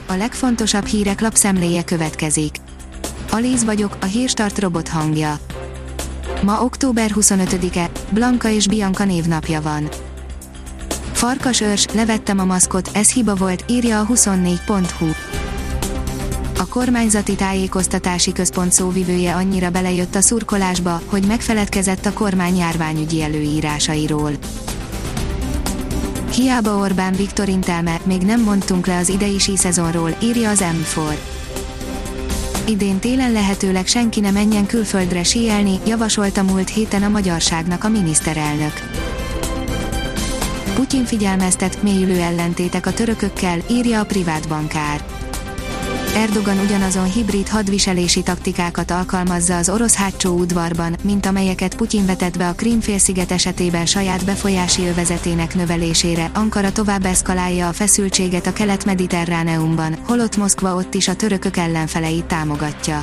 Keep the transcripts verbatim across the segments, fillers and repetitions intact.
A legfontosabb hírek lapszemléje következik. Alíz vagyok, a Hírstart robot hangja. Ma október huszonötödike, Blanka és Bianca névnapja van. Farkas őrs, levettem a maszkot, ez hiba volt, írja a huszonnégy pont hu. A kormányzati tájékoztatási központ szóvivője annyira belejött a szurkolásba, hogy megfeledkezett a kormány járványügyi előírásairól. Hiába Orbán Viktor intelme, még nem mondtunk le az idei síszezonról, írja az em négy. Idén télen lehetőleg senki ne menjen külföldre síelni, javasolta múlt héten a magyarságnak a miniszterelnök. Putyin figyelmeztet, mélyülő ellentétek a törökökkel, írja a privát bankár. Erdogan ugyanazon hibrid hadviselési taktikákat alkalmazza az orosz hátsó udvarban, mint amelyeket Putyin vetett be a Krím-félsziget esetében saját befolyási övezetének növelésére. Ankara tovább eszkalálja a feszültséget a kelet-mediterráneumban, holott Moszkva ott is a törökök ellenfeleit támogatja.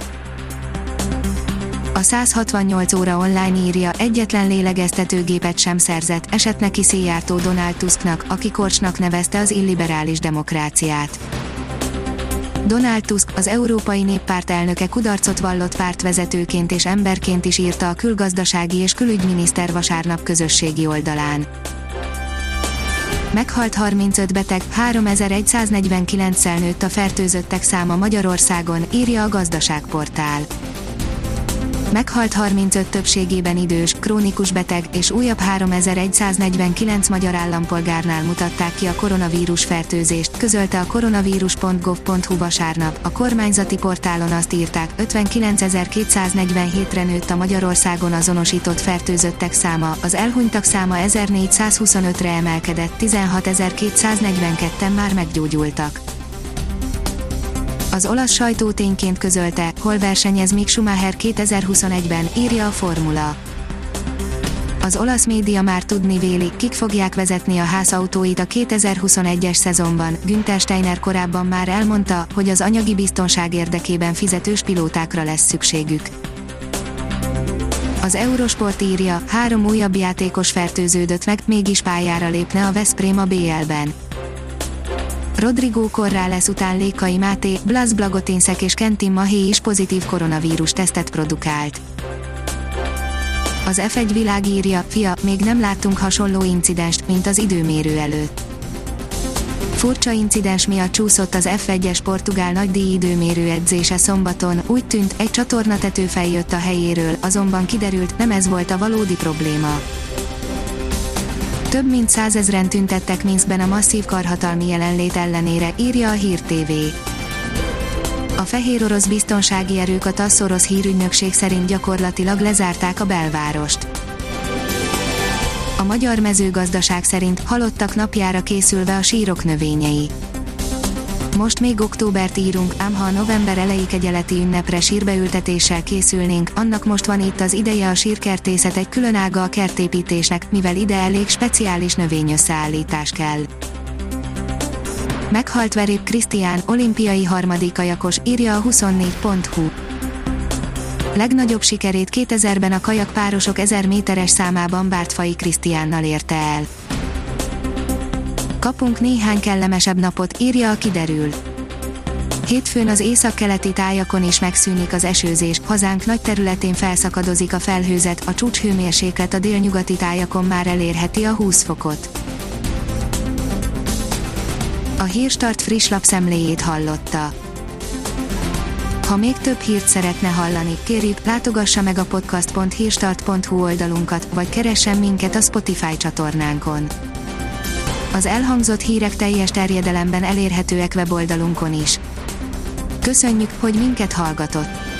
A száz hatvannyolc óra online írja, egyetlen lélegeztetőgépet sem szerzett, esett neki Szijjártó Donald Tusknak, aki korcsnak nevezte az illiberális demokráciát. Donald Tusk, az Európai Néppárt elnöke kudarcot vallott pártvezetőként és emberként is, írta a külgazdasági és külügyminiszter vasárnap közösségi oldalán. Meghalt harmincöt beteg, háromezer-száznegyvenkilenccel nőtt a fertőzöttek száma Magyarországon, írja a Gazdaságportál. Meghalt harmincöt többségében idős, krónikus beteg, és újabb háromezer-száznegyvenkilenc magyar állampolgárnál mutatták ki a koronavírus fertőzést, közölte a koronavírus pont gov pont hu vasárnap. A kormányzati portálon azt írták, ötvenkilencezer-kétszáznegyvenhétre nőtt a Magyarországon azonosított fertőzöttek száma, az elhunytak száma ezernégyszázhuszonötre emelkedett, tizenhatezer-kétszáznegyvenketten már meggyógyultak. Az olasz sajtó tényként közölte, hol versenyez Mick Schumacher kétezer-huszonegyben, írja a Formula. Az olasz média már tudni véli, kik fogják vezetni a házautóit a kétezer-huszonegyes szezonban. Günther Steiner korábban már elmondta, hogy az anyagi biztonság érdekében fizetős pilótákra lesz szükségük. Az Eurosport írja, három újabb játékos fertőződött meg, mégis pályára lépne a Veszprém a bé el-ben. Rodrigo Corrales után Lékai Máté, Blaž Blagotinszek és Kentin Mahé is pozitív koronavírus tesztet produkált. Az ef egy világ írja, fia, még nem láttunk hasonló incidenst, mint az időmérő előtt. Furcsa incidens miatt csúszott az ef egyes portugál nagydíj időmérő edzése szombaton, úgy tűnt, egy csatornatető feljött a helyéről, azonban kiderült, nem ez volt a valódi probléma. Több mint százezren tüntettek Minszkben a masszív karhatalmi jelenlét ellenére, írja a Hír té vé. A fehér orosz biztonsági erők a TASZ orosz hírügynökség szerint gyakorlatilag lezárták a belvárost. A magyar mezőgazdaság szerint halottak napjára készülve a sírok növényei. Most még októbert írunk, ám ha a november elejé kegyeleti ünnepre sírbeültetéssel készülnénk, annak most van itt az ideje. A sírkertészet egy külön ága a kertépítésnek, mivel ide elég speciális növényösszeállítás kell. Meghalt Verép Krisztián, olimpiai harmadik kajakos, írja a huszonnégy pont hu. Legnagyobb sikerét kétezerben a kajakpárosok ezer méteres számában Bártfai Krisztiánnal érte el. Kapunk néhány kellemesebb napot, írja a Kiderül. Hétfőn az északkeleti tájakon is megszűnik az esőzés, hazánk nagy területén felszakadozik a felhőzet, a csúcshőmérséklet a délnyugati tájakon már elérheti a húsz fokot. A Hírstart friss lapszemléjét hallotta. Ha még több hírt szeretne hallani, kérjük, látogassa meg a podcast pont hírstart pont hu oldalunkat, vagy keressen minket a Spotify csatornánkon. Az elhangzott hírek teljes terjedelemben elérhetőek weboldalunkon is. Köszönjük, hogy minket hallgatott!